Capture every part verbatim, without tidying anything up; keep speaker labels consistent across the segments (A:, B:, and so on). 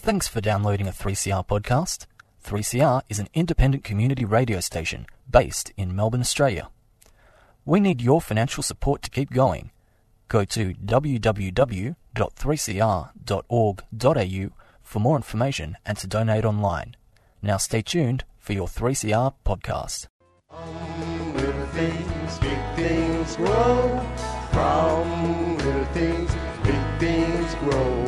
A: Thanks for downloading a three C R podcast. three C R is an independent community radio station based in Melbourne, Australia. We need your financial support to keep going. Go to w w w dot three c r dot org dot a u for more information and to donate online. Now stay tuned for your three C R podcast.
B: From little things, big things grow. From little things, big things grow.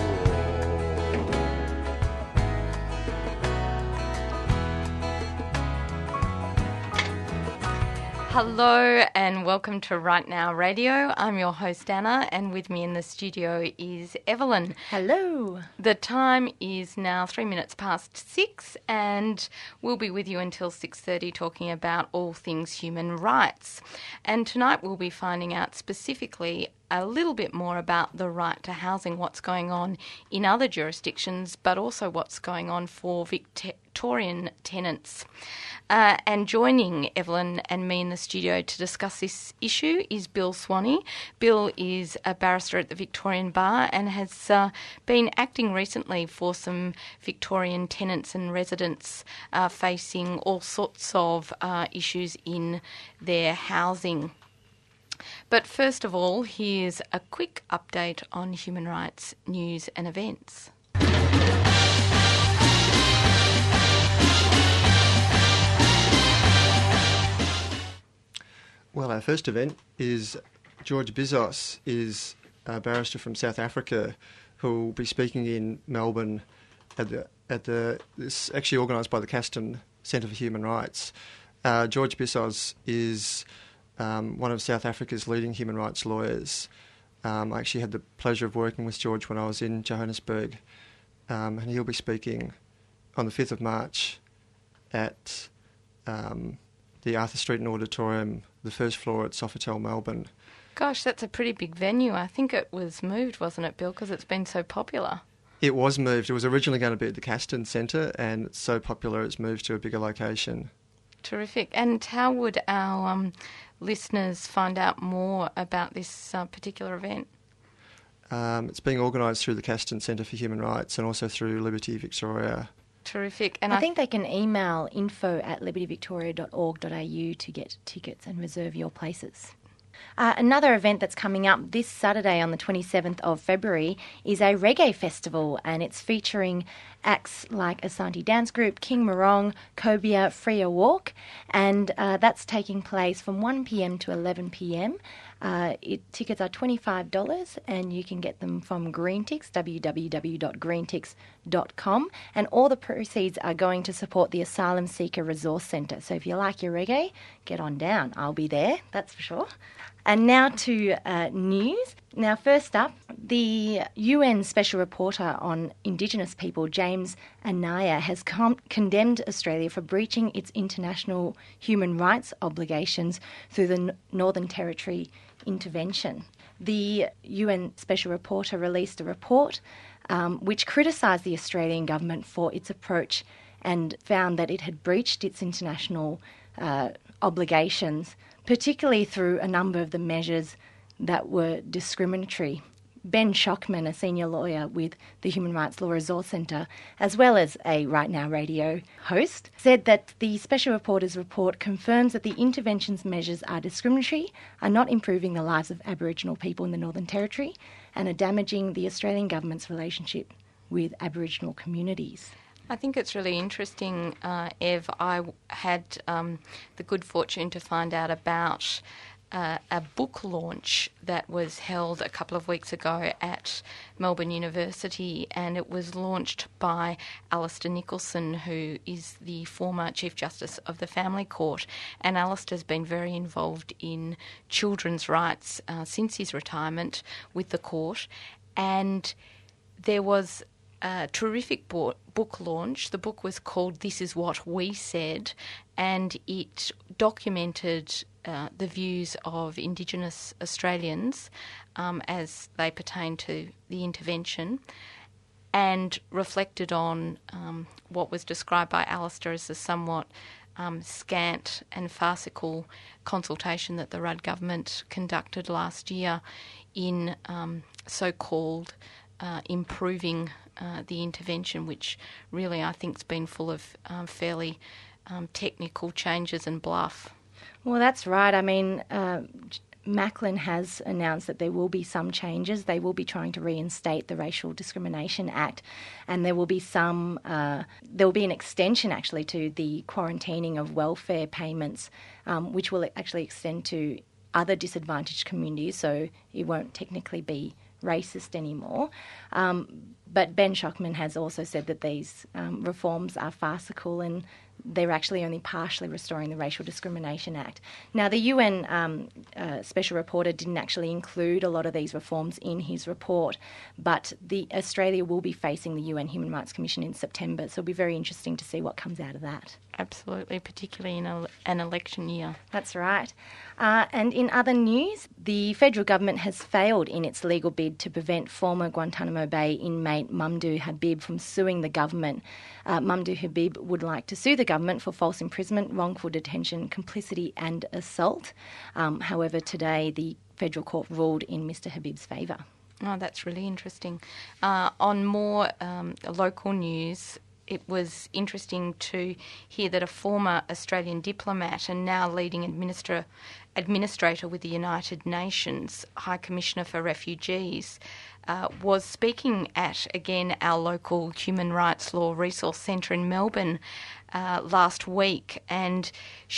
C: Hello and welcome to Right Now Radio. I'm your host Anna, and with me in the studio is Evelyn.
D: Hello.
C: The time is now three minutes past six, and we'll be with you until six thirty talking about all things human rights. And tonight we'll be finding out specifically a little bit more about the right to housing, what's going on in other jurisdictions, but also what's going on for Victorian tenants. Uh, and joining Evelyn and me in the studio to discuss this issue is Bill Swanee. Bill is a barrister at the Victorian Bar and has uh, been acting recently for some Victorian tenants and residents uh, facing all sorts of uh, issues in their housing. But first of all, here's a quick update on human rights news and events.
E: Well, our first event is George Bizos is a barrister from South Africa who will be speaking in Melbourne at the at the it's actually organised by the Caston Centre for Human Rights. Uh, George Bizos is um, one of South Africa's leading human rights lawyers. Um, I actually had the pleasure of working with George when I was in Johannesburg, um, and he'll be speaking on the fifth of March at um, the Arthur Streeton Auditorium, the first floor at Sofitel Melbourne.
C: Gosh, that's a pretty big venue. I think it was moved, wasn't it, Bill, because it's been so popular?
E: It was moved. It was originally going to be at the Caston Centre, and it's so popular it's moved to a bigger location.
C: Terrific. And how would our um, listeners find out more about this uh, particular event?
E: Um, it's being organised through the Caston Centre for Human Rights and also through Liberty Victoria.
C: Terrific. And
D: I,
C: I
D: think they can email info at liberty victoria dot org dot a u to get tickets and reserve your places. Uh, another event that's coming up this Saturday on the twenty-seventh of February is a reggae festival, and it's featuring acts like Asante Dance Group, King Morong, Cobia, Freya Walk, and uh, that's taking place from one p m to eleven p m. Uh, it, tickets are twenty-five dollars and you can get them from Greentix, w w w dot greentix dot com, and all the proceeds are going to support the Asylum Seeker Resource Centre. So if you like your reggae, get on down. I'll be there, that's for sure. And now to uh, news. Now, first up, the U N Special Reporter on Indigenous People, James Anaya, has com- condemned Australia for breaching its international human rights obligations through the N- Northern Territory intervention. The U N Special Reporter released a report um, which criticised the Australian government for its approach and found that it had breached its international uh, obligations, particularly through a number of the measures that were discriminatory. Ben Schockman, a senior lawyer with the Human Rights Law Resource Centre, as well as a Right Now Radio host, said that the Special Reporter's report confirms that the intervention's measures are discriminatory, are not improving the lives of Aboriginal people in the Northern Territory, and are damaging the Australian government's relationship with Aboriginal communities.
C: I think it's really interesting, uh, Ev. I had um, the good fortune to find out about uh, a book launch that was held a couple of weeks ago at Melbourne University, and it was launched by Alistair Nicholson, who is the former Chief Justice of the Family Court. And Alistair's been very involved in children's rights uh, since his retirement with the court. And there was a terrific book launch. The book was called This Is What We Said, and it documented uh, the views of Indigenous Australians um, as they pertain to the intervention, and reflected on um, what was described by Alistair as a somewhat um, scant and farcical consultation that the Rudd government conducted last year in um, so-called uh, improving uh, the intervention, which really I think has been full of um, fairly um, technical changes and bluff.
D: Well, that's right. I mean, uh, Macklin has announced that there will be some changes. They will be trying to reinstate the Racial Discrimination Act, and there will be some. Uh, there will be an extension actually to the quarantining of welfare payments, um, which will actually extend to other disadvantaged communities. So it won't technically be racist anymore. Um, but Ben Schockman has also said that these um, reforms are farcical and they're actually only partially restoring the Racial Discrimination Act. Now, the U N um, uh, Special Rapporteur didn't actually include a lot of these reforms in his report, but the Australia will be facing the U N Human Rights Commission in September, so it'll be very interesting to see what comes out of that.
C: Absolutely, particularly in a, an election year.
D: That's right. Uh, and in other news, the federal government has failed in its legal bid to prevent former Guantanamo Bay inmate Mamdouh Habib from suing the government. Uh, Mamdouh Habib would like to sue the government for false imprisonment, wrongful detention, complicity and assault. Um, however, today the federal court ruled in Mister Habib's favour.
C: Oh, that's really interesting. Uh, on more um, local news, it was interesting to hear that a former Australian diplomat and now leading administrator, administrator with the United Nations, High Commissioner for Refugees, uh, was speaking at, again, our local Human Rights Law Resource Centre in Melbourne uh, last week, and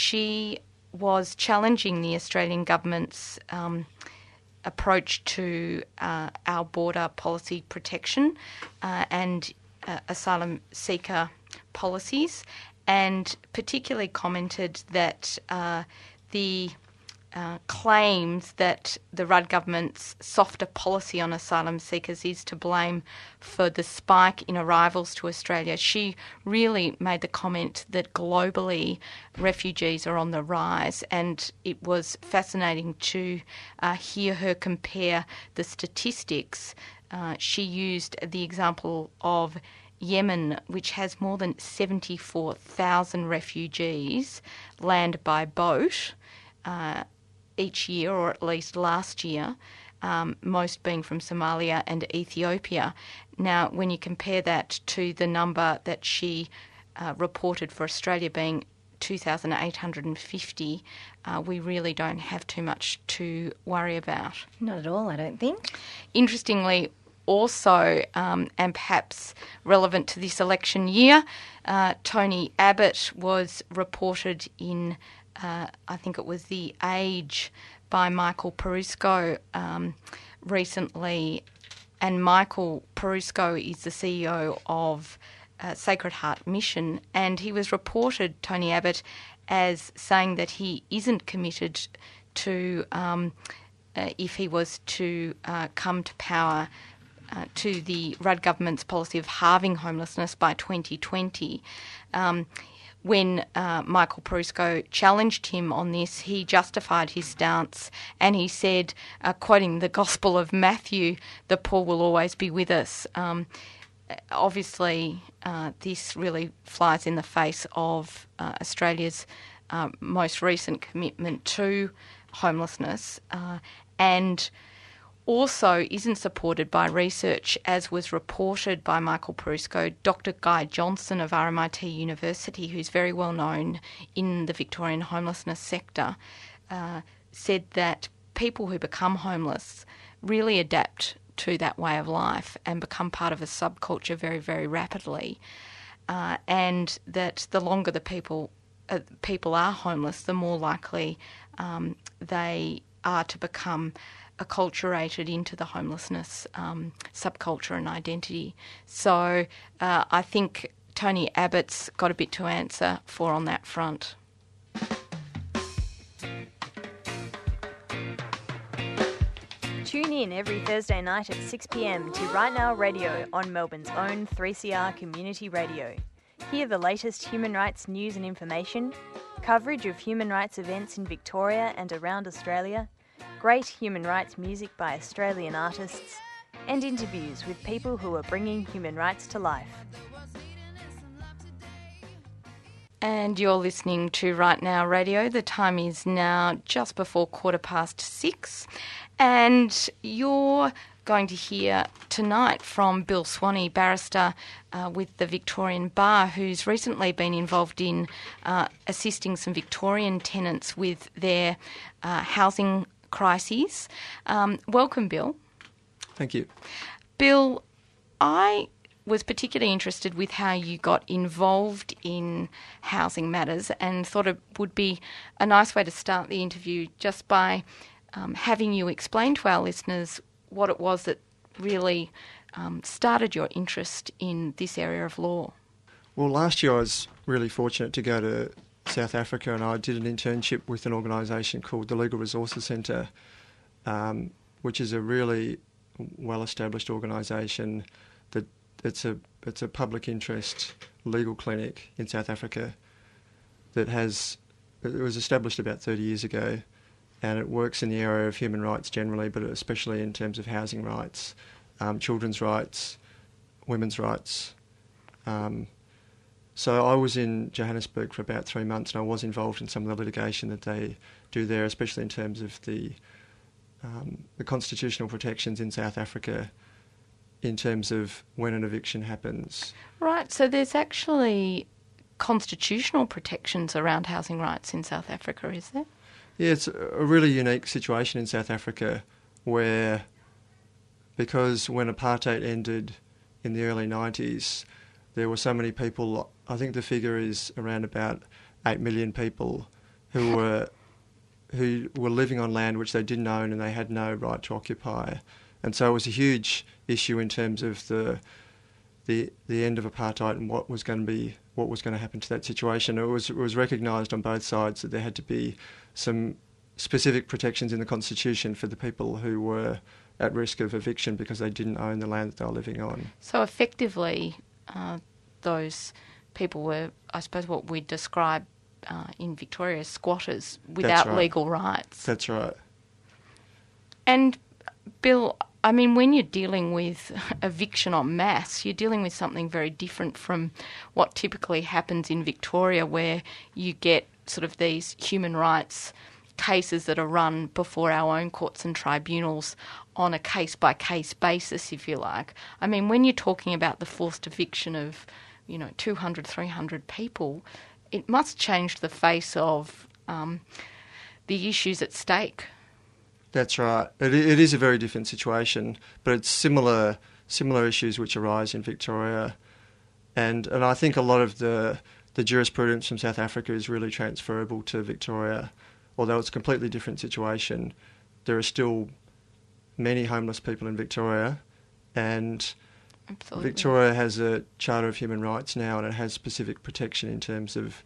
C: she was challenging the Australian government's um, approach to uh, our border policy protection uh, and Uh, asylum seeker policies, and particularly commented that uh, the uh, claims that the Rudd government's softer policy on asylum seekers is to blame for the spike in arrivals to Australia. She really made the comment that globally refugees are on the rise, and it was fascinating to uh, hear her compare the statistics. Uh, she used the example of Yemen, which has more than seventy-four thousand refugees land by boat uh, each year, or at least last year, um, most being from Somalia and Ethiopia. Now, when you compare that to the number that she uh, reported for Australia being two thousand eight hundred fifty, uh, we really don't have too much to worry about.
D: Not at all, I don't think.
C: Interestingly, also, um, and perhaps relevant to this election year, uh, Tony Abbott was reported in, uh, I think it was The Age, by Michael Perusco um, recently. And Michael Perusco is the C E O of uh, Sacred Heart Mission, and he was reported, Tony Abbott, as saying that he isn't committed to, um, uh, if he was to uh, come to power, Uh, to the Rudd government's policy of halving homelessness by twenty twenty. Um, when uh, Michael Perusco challenged him on this, he justified his stance, and he said, uh, quoting the Gospel of Matthew, "The poor will always be with us." Um, obviously, uh, this really flies in the face of uh, Australia's uh, most recent commitment to homelessness, uh, and also isn't supported by research, as was reported by Michael Perusco. Doctor Guy Johnson of R M I T University, who's very well known in the Victorian homelessness sector, uh, said that people who become homeless really adapt to that way of life and become part of a subculture very, very rapidly, uh, and that the longer the people uh, people are homeless, the more likely um, they are to become acculturated into the homelessness um, subculture and identity. So uh, I think Tony Abbott's got a bit to answer for on that front.
F: Tune in every Thursday night at six p.m. to Right Now Radio on Melbourne's own three C R Community Radio. Hear the latest human rights news and information, coverage of human rights events in Victoria and around Australia, great human rights music by Australian artists, and interviews with people who are bringing human rights to life.
C: And you're listening to Right Now Radio. The time is now just before quarter past six, and you're going to hear tonight from Bill Swanee, barrister uh, with the Victorian Bar, who's recently been involved in uh, assisting some Victorian tenants with their uh, housing crises. Um, welcome, Bill.
E: Thank you.
C: Bill, I was particularly interested with how you got involved in housing matters and thought it would be a nice way to start the interview just by um, having you explain to our listeners what it was that really um, started your interest in this area of law.
E: Well, last year I was really fortunate to go to South Africa, and I did an internship with an organisation called the Legal Resources Centre, um, which is a really well-established organisation that it's a it's a public interest legal clinic in South Africa that has it was established about thirty years ago, and it works in the area of human rights generally, but especially in terms of housing rights, um, children's rights, women's rights. Um, so I was in Johannesburg for about three months, and I was involved in some of the litigation that they do there, especially in terms of the um, the constitutional protections in South Africa in terms of when an eviction happens.
C: Right, so there's actually constitutional protections around housing rights in South Africa, is there?
E: Yeah, it's a really unique situation in South Africa where, because when apartheid ended in the early nineties, there were so many people, I think the figure is around about eight million people who were who were living on land which they didn't own and they had no right to occupy. And so it was a huge issue in terms of the the the end of apartheid and what was going to be what was going to happen to that situation. It was it was recognised on both sides that there had to be some specific protections in the constitution for the people who were at risk of eviction because they didn't own the land that they were living on.
C: So effectively, uh, those people were, I suppose, what we describe uh, in Victoria as squatters without
E: right.
C: legal rights.
E: That's right.
C: And Bill, I mean, when you're dealing with eviction en masse, you're dealing with something very different from what typically happens in Victoria, where you get sort of these human rights cases that are run before our own courts and tribunals on a case-by-case basis, if you like. I mean, when you're talking about the forced eviction of, you know, two hundred, three hundred people, it must change the face of um, the issues at stake.
E: That's right. It, it is a very different situation, but it's similar similar issues which arise in Victoria, and and I think a lot of the the jurisprudence from South Africa is really transferable to Victoria. Although it's a completely different situation, there are still many homeless people in Victoria, and
C: Absolutely.
E: Victoria has a Charter of Human Rights now, and it has specific protection in terms of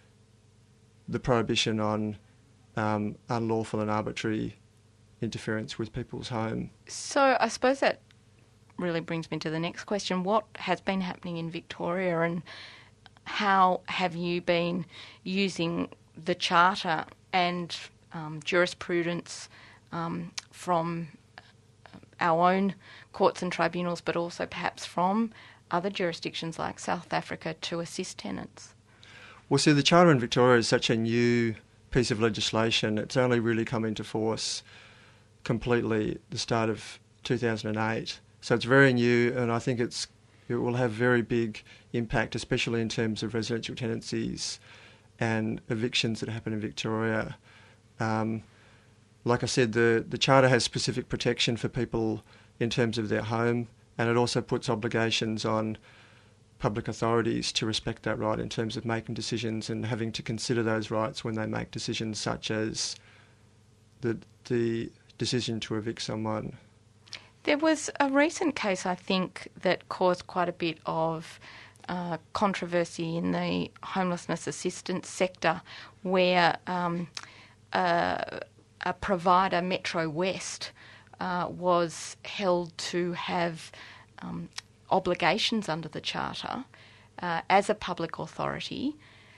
E: the prohibition on um, unlawful and arbitrary interference with people's home.
C: So I suppose that really brings me to the next question. What has been happening in Victoria, and how have you been using the Charter and um, jurisprudence um, from our own courts and tribunals, but also perhaps from other jurisdictions like South Africa to assist tenants?
E: Well, see, the Charter in Victoria is such a new piece of legislation. It's only really come into force completely the start of two thousand eight. So it's very new, and I think it's it will have very big impact, especially in terms of residential tenancies and evictions that happen in Victoria. Um, like I said, the, the Charter has specific protection for people in terms of their home, and it also puts obligations on public authorities to respect that right in terms of making decisions and having to consider those rights when they make decisions such as the the decision to evict someone.
C: There was a recent case, I think, that caused quite a bit of uh, controversy in the homelessness assistance sector, where um, uh, a provider, Metro West, uh, was held to have um, obligations under the Charter uh, as a public authority.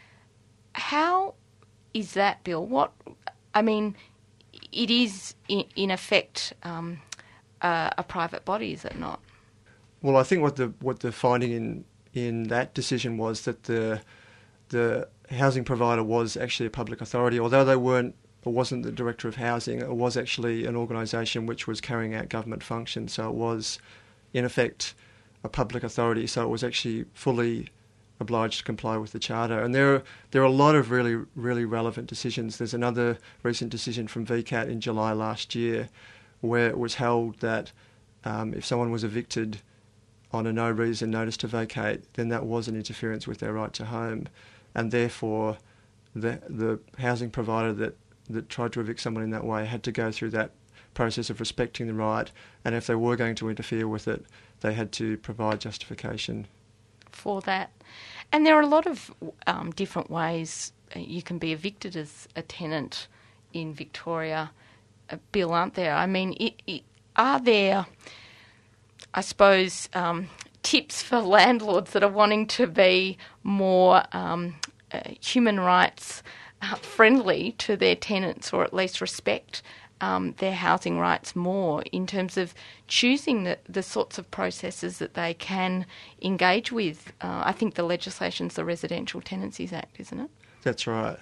C: How is that, Bill? What, I mean, it is in, in effect um, uh, a private body, is it not?
E: Well, I think what the what the finding in in that decision was that the the housing provider was actually a public authority, although they weren't it wasn't the Director of Housing, it was actually an organisation which was carrying out government functions, so it was, in effect, a public authority, so it was actually fully obliged to comply with the Charter. And there are, there are a lot of really, really relevant decisions. There's another recent decision from V CAT in July last year where it was held that um, if someone was evicted on a no-reason notice to vacate, then that was an interference with their right to home, and therefore the the housing provider that, that tried to evict someone in that way had to go through that process of respecting the right, and if they were going to interfere with it, they had to provide justification
C: for that. And there are a lot of um, different ways you can be evicted as a tenant in Victoria, uh, Bill, aren't there? I mean, it, it, are there, I suppose, um, tips for landlords that are wanting to be more um, uh, human rights uh, friendly to their tenants, or at least respect um, their housing rights more in terms of choosing the, the sorts of processes that they can engage with? Uh, I think the legislation's the Residential Tenancies Act, isn't it?
E: That's right.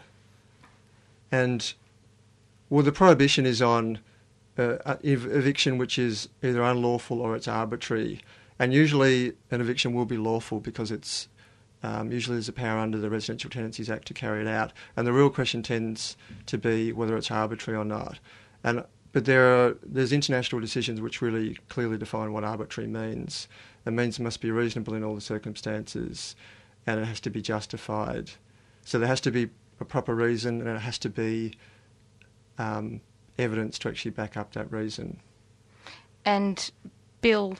E: And, well, the prohibition is on uh, ev- eviction which is either unlawful or it's arbitrary. And usually an eviction will be lawful because it's um, usually there's a power under the Residential Tenancies Act to carry it out. And the real question tends to be whether it's arbitrary or not. And but there are there's international decisions which really clearly define what arbitrary means. It means it must be reasonable in all the circumstances, and it has to be justified. So there has to be a proper reason, and it has to be um, evidence to actually back up that reason.
C: And Bill,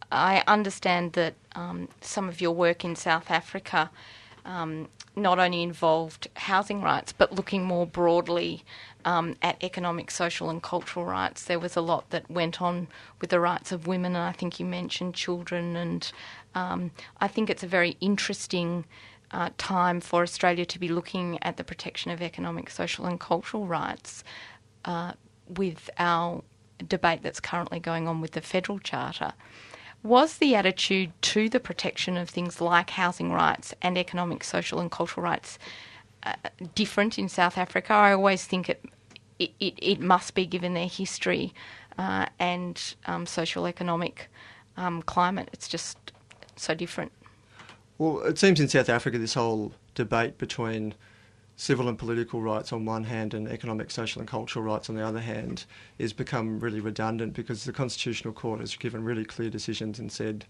C: I understand that um, some of your work in South Africa um, not only involved housing rights, but looking more broadly um, at economic, social and cultural rights. There was a lot that went on with the rights of women, and I think you mentioned children, and um, I think it's a very interesting uh, time for Australia to be looking at the protection of economic, social and cultural rights uh, with our debate that's currently going on with the Federal Charter. Was the attitude to the protection of things like housing rights and economic, social and cultural rights uh, different in South Africa? I always think it it, it, it must be, given their history uh, and um, social-economic um, climate. It's just so different.
E: Well, it seems in South Africa this whole debate between civil and political rights on one hand and economic, social and cultural rights on the other hand has become really redundant, because the Constitutional Court has given really clear decisions and said,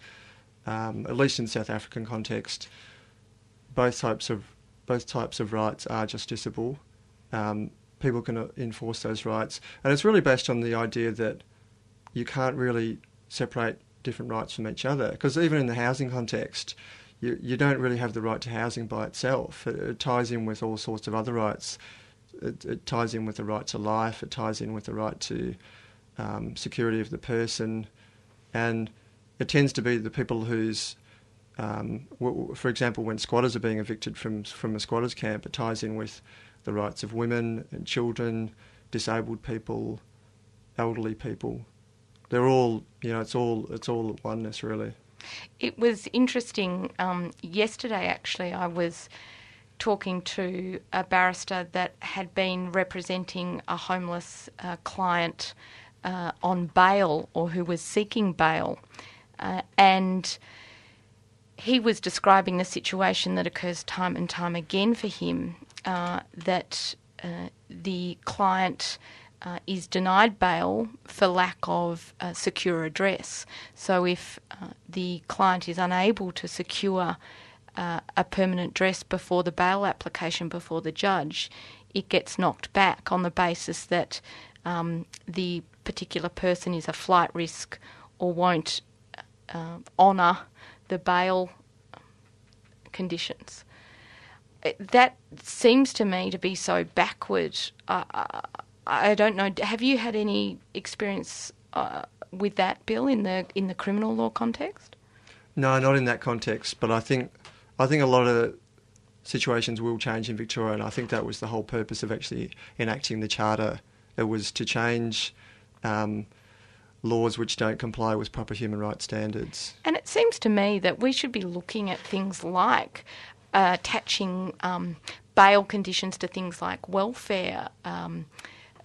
E: um, at least in the South African context, both types of both types of rights are justiciable. Um, people can enforce those rights, and it's really based on the idea that you can't really separate different rights from each other, because even in the housing context, You, you don't really have the right to housing by itself. It, it ties in with all sorts of other rights. It, it ties in with the right to life. It ties in with the right to um, security of the person. And it tends to be the people whose, um, w- for example, when squatters are being evicted from from a squatters camp, it ties in with the rights of women and children, disabled people, elderly people. They're all, you know, it's all it's all oneness, really.
C: It was interesting. Um, yesterday, actually, I was talking to a barrister that had been representing a homeless uh, client uh, on bail, or who was seeking bail. Uh, and he was describing the situation that occurs time and time again for him, uh, that uh, the client Uh, is denied bail for lack of uh, secure address. So if uh, the client is unable to secure uh, a permanent address before the bail application before the judge, it gets knocked back on the basis that um, the particular person is a flight risk or won't uh, honour the bail conditions. That seems to me to be so backward. Uh, I don't know. Have you had any experience uh, with that, Bill, in the in the criminal law context?
E: No, not in that context. But I think I think a lot of situations will change in Victoria, and I think that was the whole purpose of actually enacting the Charter. It was to change um, laws which don't comply with proper human rights standards.
C: And it seems to me that we should be looking at things like uh, attaching um, bail conditions to things like welfare. Um,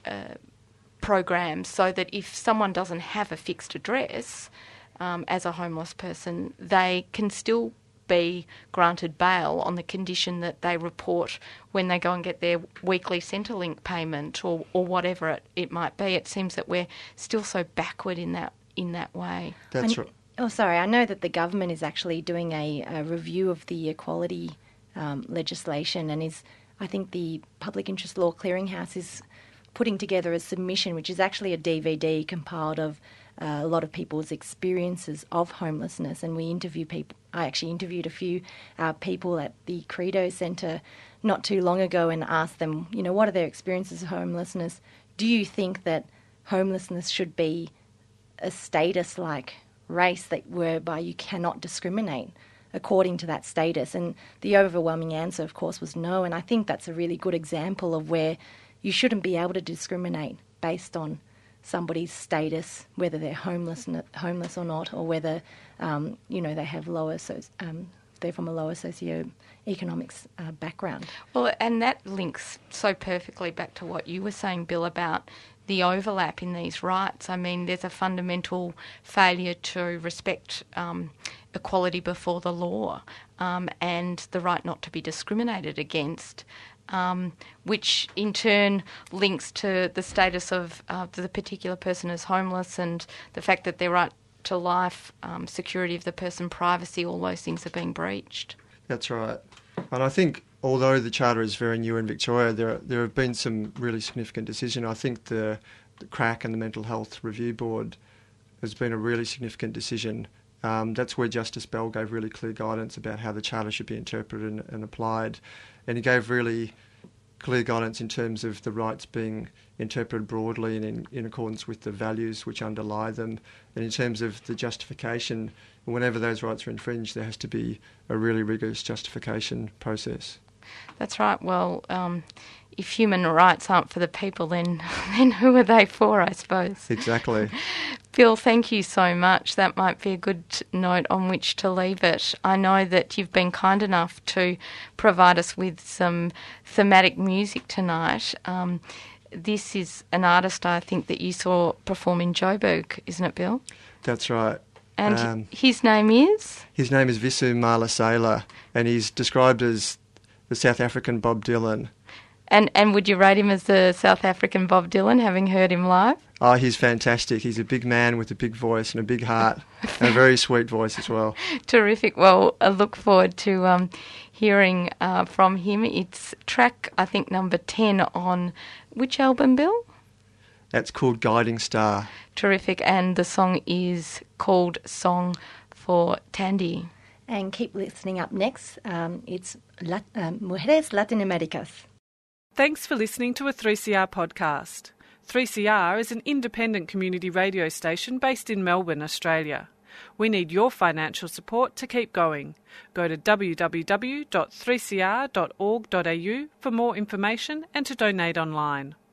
C: uh, programs so that if someone doesn't have a fixed address um, as a homeless person, they can still be granted bail on the condition that they report when they go and get their weekly Centrelink payment or, or whatever it, it might be. It seems that we're still so backward in that in that way.
E: That's
D: I,
E: right.
D: Oh, sorry. I know that the government is actually doing a, a review of the equality um, legislation, and is I think the Public Interest Law Clearinghouse is putting together a submission, which is actually a D V D compiled of uh, a lot of people's experiences of homelessness. And we interview people. I actually interviewed a few uh, people at the Credo Centre not too long ago and asked them, you know, what are their experiences of homelessness? Do you think that homelessness should be a status like race, that whereby you cannot discriminate according to that status? And the overwhelming answer, of course, was no. And I think that's a really good example of where you shouldn't be able to discriminate based on somebody's status, whether they're homeless, homeless or not, or whether um, you know they have lower, so um, they're from a lower socio-economic uh, background.
C: Well, and that links so perfectly back to what you were saying, Bill, about the overlap in these rights. I mean, there's a fundamental failure to respect um, equality before the law um, and the right not to be discriminated against, um, which in turn links to the status of uh, the particular person as homeless and the fact that their right to life, um, security of the person, privacy, all those things are being breached.
E: That's right. And I think although the Charter is very new in Victoria, there there have been some really significant decisions. I think the, the C R A C and the Mental Health Review Board has been a really significant decision. Um, that's where Justice Bell gave really clear guidance about how the Charter should be interpreted and, and applied. And he gave really clear guidance in terms of the rights being interpreted broadly and in, in accordance with the values which underlie them. And in terms of the justification, whenever those rights are infringed, there has to be a really rigorous justification process.
C: That's right. Well, um, if human rights aren't for the people, then then who are they for, I suppose?
E: Exactly.
C: Bill, thank you so much. That might be a good note on which to leave it. I know that you've been kind enough to provide us with some thematic music tonight. Um, this is an artist I think that you saw perform in Joburg, isn't it, Bill?
E: That's right.
C: And
E: um,
C: his name is?
E: His name is Visu Malasela, and he's described as the South African Bob Dylan.
C: And and would you rate him as the South African Bob Dylan, having heard him live?
E: Oh, he's fantastic. He's a big man with a big voice and a big heart, and a very sweet voice as well.
C: Terrific. Well, I look forward to um, hearing uh, from him. It's track, I think, number ten on which album, Bill?
E: That's called Guiding Star.
C: Terrific. And the song is called Song for Tandy.
D: And keep listening. Up next, um, it's Lat- um, Mujeres Latinoamericas.
G: Thanks for listening to a three C R podcast. three C R is an independent community radio station based in Melbourne, Australia. We need your financial support to keep going. Go to w w w dot three c r dot org dot a u for more information and to donate online.